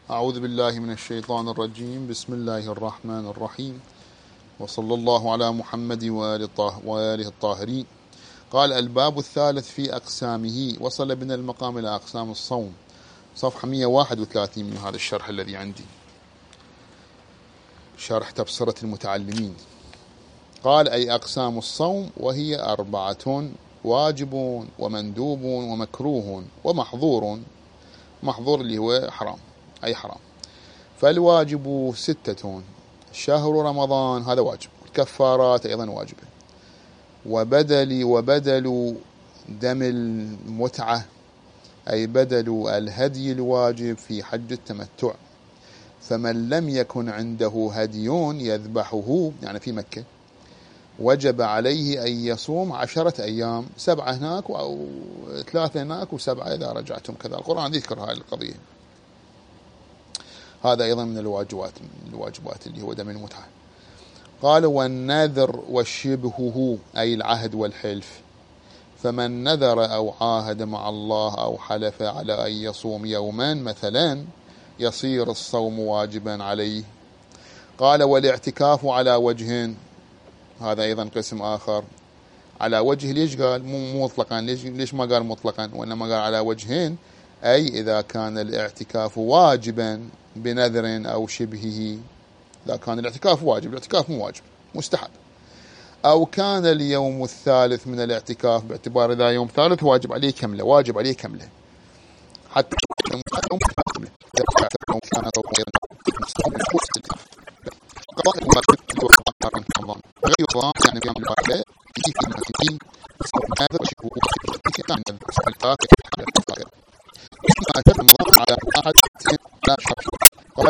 أعوذ بالله من الشيطان الرجيم. بسم الله الرحمن الرحيم، وصلى الله على محمد وآله الطاهرين. قال: الباب الثالث في أقسامه. وصل بنا المقام إلى أقسام الصوم، صفحة 131 من هذا الشرح الذي عندي، شرح تبصرة المتعلمين. قال: أي أقسام الصوم، وهي 4: واجب ومندوب ومكروه ومحظور. محظور اللي هو حرام، أي حرام. فالواجب 6: شهر رمضان، هذا واجب. الكفارات أيضا واجبة. وبدل دم المتعة، أي بدل الهدي الواجب في حج التمتع. فمن لم يكن عنده هدي يذبحه، يعني في مكة، وجب عليه أن يصوم 10 أيام، 7 هناك أو 3 هناك و7 إذا رجعتم. كذا القرآن يذكر هذه القضية. هذا أيضا من الواجبات اللي هو دم المتعة. قال: والنذر وشبهه، أي العهد والحلف. فمن نذر أو عاهد مع الله أو حلف على أن يصوم يوما مثلا، يصير الصوم واجبا عليه. قال: والاعتكاف على وجهين، هذا أيضا قسم آخر. على وجه ليش قال مو مطلقا؟ ليش ما قال مطلقا وإنما قال على وجهين؟ أي إذا كان الاعتكاف واجبا بنذر أو شبهه. إذا كان الاعتكاف واجب، الاعتكاف مو واجب، مستحب. أو كان اليوم الثالث من الاعتكاف، باعتبار إذا يوم ثالث واجب عليه كمله، واجب عليه كمله حتى يوم كامله. يعني في الواقع في هذا شيء كان على أحد لا شك. قال: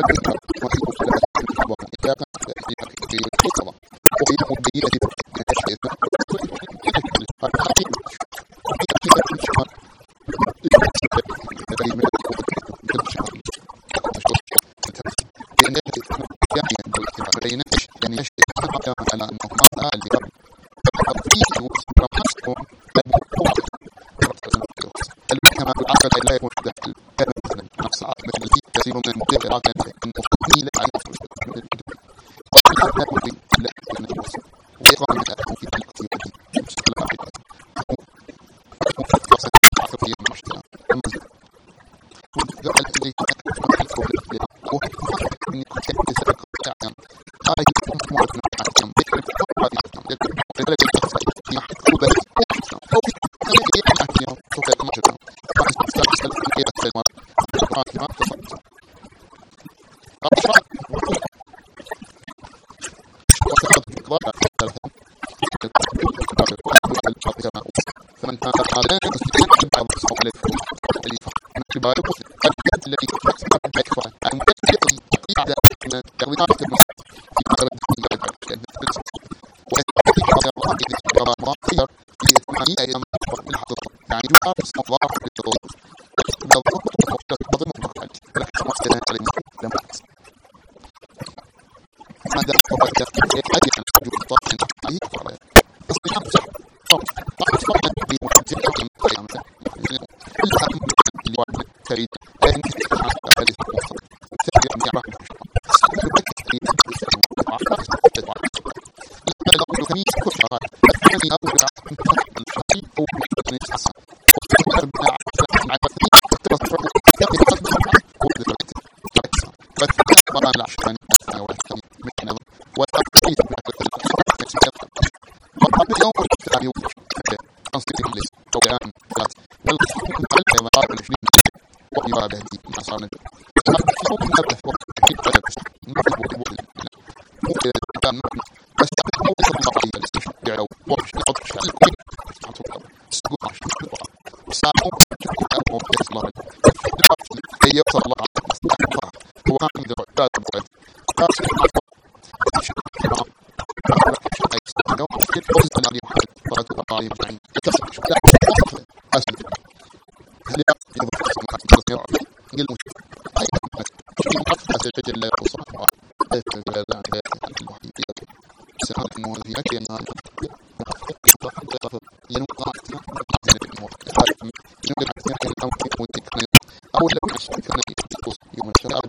أو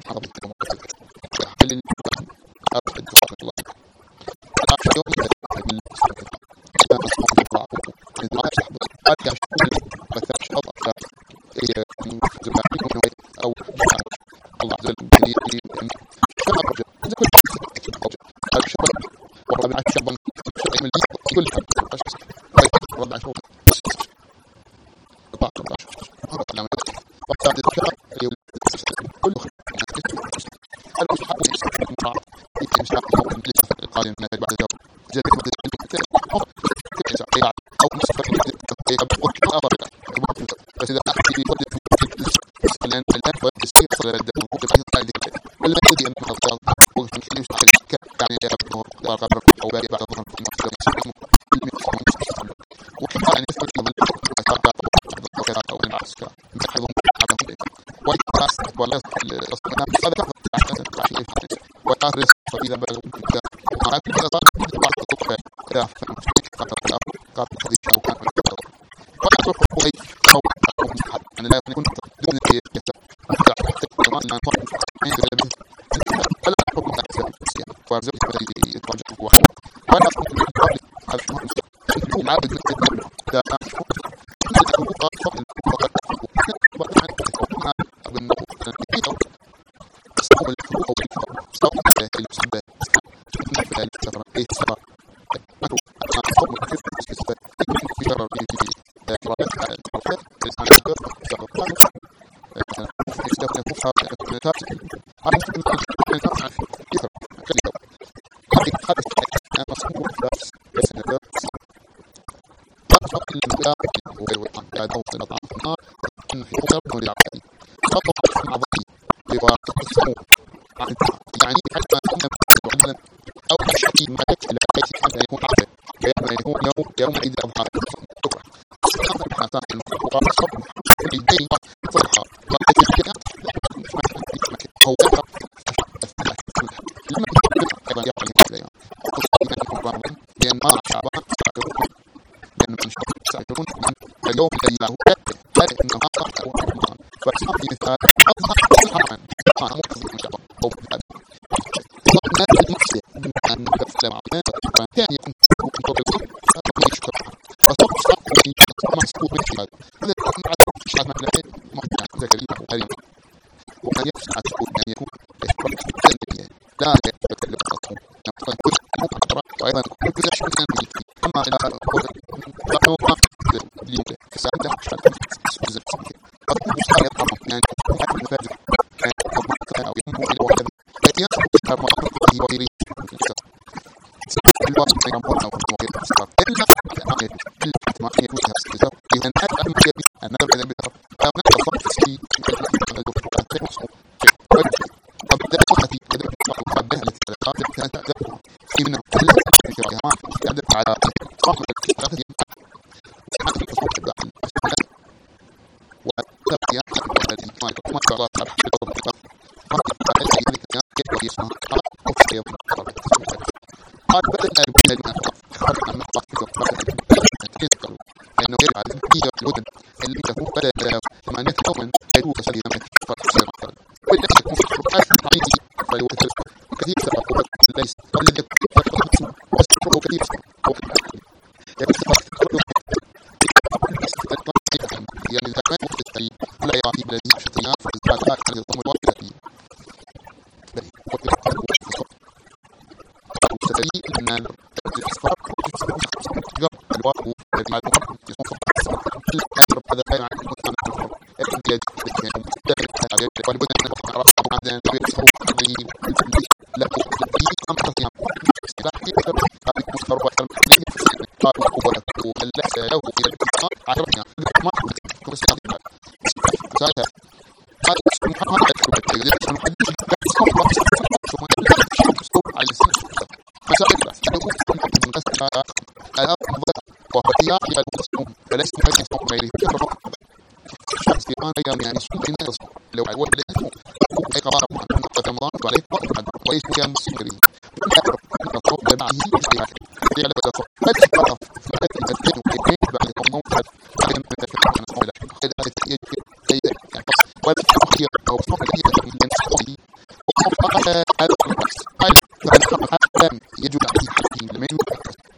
يجب عليه حكيم لم يجب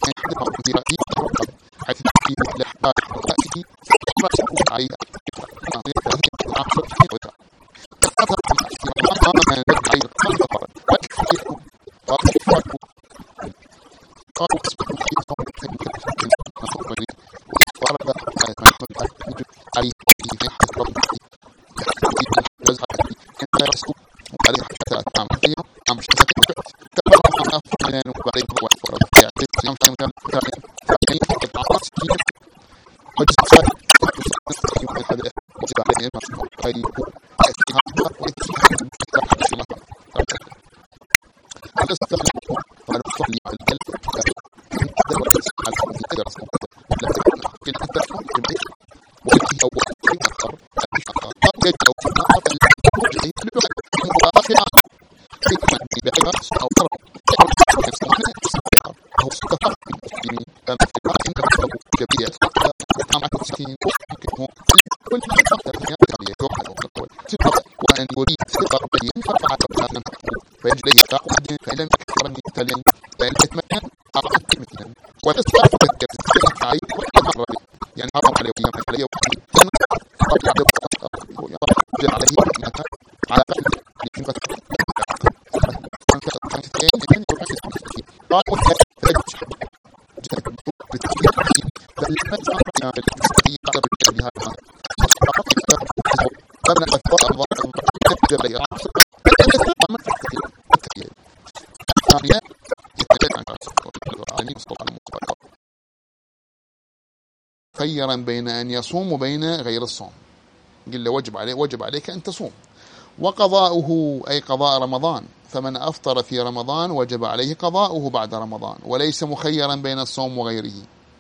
حيث تكون الأحباب رأسه عليه خيرا بين أن يصوم وبين غير الصوم، قل له وجب عليك أن تصوم. وقضاؤه أي قضاء رمضان، فمن أفطر في رمضان وجب عليه قضاؤه بعد رمضان، وليس مخيرا بين الصوم وغيره.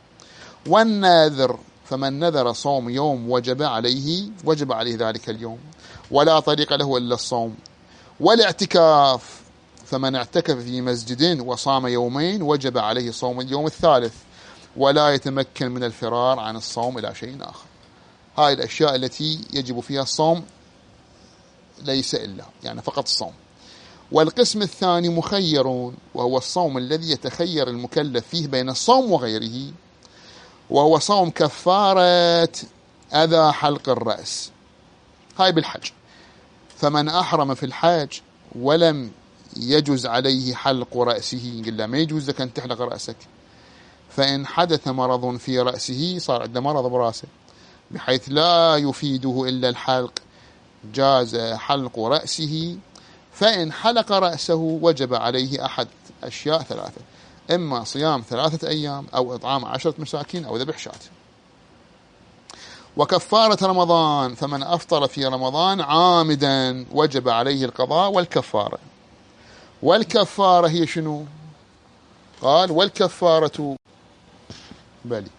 والناذر، فمن نذر صوم يوم وجب عليه ذلك اليوم، ولا طريق له إلا الصوم. والاعتكاف، فمن اعتكف في مسجد وصام يومين وجب عليه صوم اليوم الثالث، ولا يتمكن من الفرار عن الصوم إلى شيء آخر. هاي الأشياء التي يجب فيها الصوم، ليس إلا يعني فقط الصوم. والقسم الثاني مخيرون، وهو الصوم الذي يتخير المكلف فيه بين الصوم وغيره، وهو صوم كفارة أذى حلق الرأس. هاي بالحج، فمن أحرم في الحج ولم يجوز عليه حلق رأسه، قل له ما يجوز لك أن تحلق رأسك، فإن حدث مرض في رأسه، صار عنده مرض برأسه بحيث لا يفيده إلا الحلق، جاز حلق رأسه. فإن حلق رأسه وجب عليه أحد أشياء ثلاثة، إما صيام 3 أيام، أو إطعام 10 مساكين، أو ذبح شاة. وكفارة رمضان، فمن أفطر في رمضان عامدا وجب عليه القضاء والكفارة. والكفارة هي شنو؟ قال والكفارة بالي،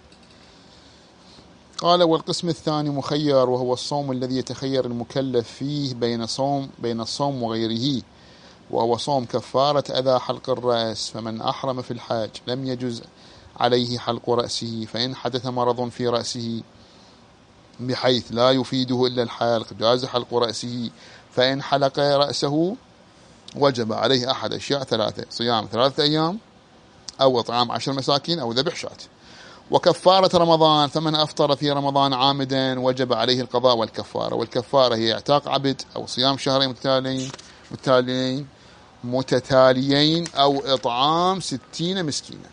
قال والقسم الثاني مخير، وهو الصوم الذي يتخير المكلف فيه بين الصوم وغيره، وهو صوم كفارة أذى حلق الرأس. فمن أحرم في الحاج لم يجز عليه حلق رأسه، فإن حدث مرض في رأسه بحيث لا يفيده إلا الحلق، جاز حلق رأسه. فإن حلق رأسه وجب عليه أحد أشياء ثلاثة، صيام 3 أيام، أو إطعام 10 مساكين، أو ذبح شاة. وكفارة رمضان، فمن أفطر في رمضان عامدا وجب عليه القضاء والكفارة. والكفارة هي اعتاق عبد، أو صيام 2 شهرين متتاليين، أو إطعام 60 مسكينا.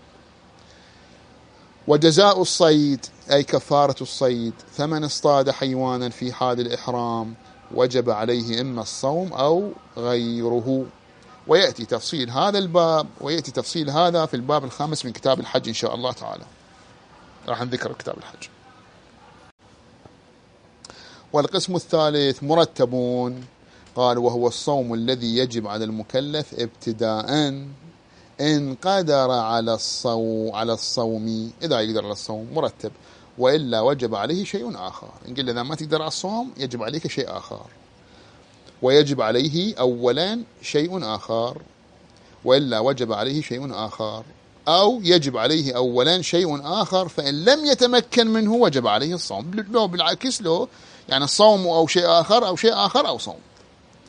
وجزاء الصيد، أي كفارة الصيد، فمن اصطاد حيوانا في حال الإحرام وجب عليه إما الصوم أو غيره. ويأتي تفصيل هذا في الباب 5 من كتاب الحج إن شاء الله تعالى، راح نذكر كتاب الحج. والقسم الثالث مرتبون، قال وهو الصوم الذي يجب على المكلف ابتداء إن قدر على الصوم، إذا يقدر على الصوم مرتب، وإلا وجب عليه شيء آخر. إن قل إذا ما تقدر على الصوم يجب عليك شيء آخر، ويجب عليه أولا شيء آخر، وإلا وجب عليه شيء آخر، أو يجب عليه أولا شيء آخر فإن لم يتمكن منه وجب عليه الصوم. لو بالعكس، له يعني الصوم أو شيء آخر أو صوم.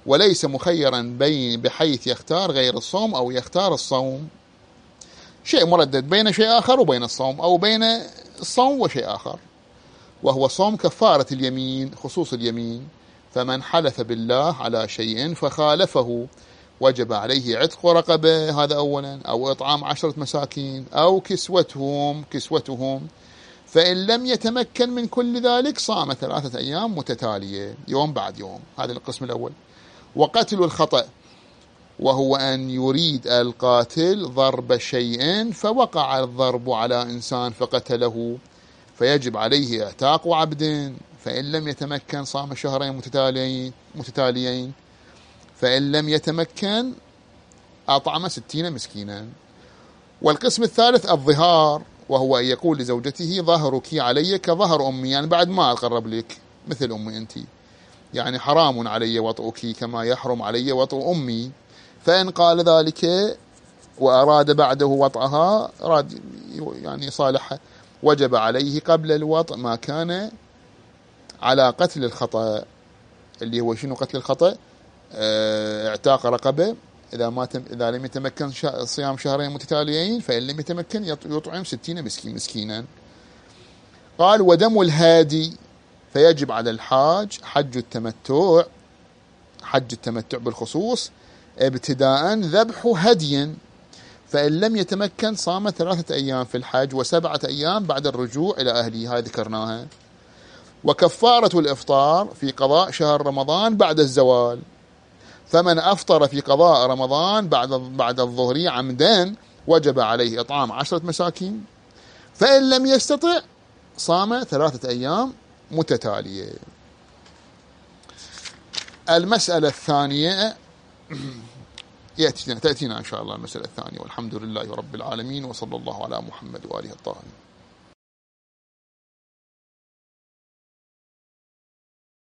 وليس مخيرا بحيث يختار غير الصوم أو يختار الصوم، شيء مردد بين شيء آخر وبين الصوم، أو بين الصوم وشيء آخر، وهو صوم كفارة اليمين، خصوص اليمين. فمن حلف بالله على شيء فخالفه وجب عليه عتق رقبة، هذا أولا، أو إطعام 10 مساكين، أو كسوتهم. فإن لم يتمكن من كل ذلك صام 3 أيام متتالية يوم بعد يوم. هذا القسم الأول. وقتل الخطأ، وهو أن يريد القاتل ضرب شيء فوقع الضرب على إنسان فقتله، فيجب عليه اعتاق عبد. فإن لم يتمكن صام 2 متتاليين. فإن لم يتمكن أطعم 60 مسكينا. والقسم الثالث الظهار، وهو أن يقول لزوجته ظهرك علي كظهر أمي، يعني بعد ما أقرب لك مثل أمي أنت، يعني حرام علي وطئك كما يحرم علي وطئ أمي. فإن قال ذلك وأراد بعده وطئها، أراد يعني صالحة، وجب عليه قبل الوطئ ما كان على قتل الخطأ، اللي هو شنو قتل الخطأ؟ اعتاق رقبة إذا لم يتمكن صيام 2 متتاليين. فإن لم يتمكن يطعم 60 مسكينا. قال ودم الهادي، فيجب على الحاج حج التمتع بالخصوص، ابتداء ذبح هدي. فإن لم يتمكن صام 3 أيام في الحج و7 أيام بعد الرجوع إلى أهله، هذه ذكرناها. وكفارة الإفطار في قضاء شهر رمضان بعد الزوال. فمن أفطر في قضاء رمضان بعد الظهر عمدا وجب عليه إطعام 10 مساكين. فإن لم يستطع صام 3 أيام متتالية. المسألة الثانية تأتينا إن شاء الله المسألة الثانية. والحمد لله رب العالمين، وصلى الله على محمد وآله الطاهرين.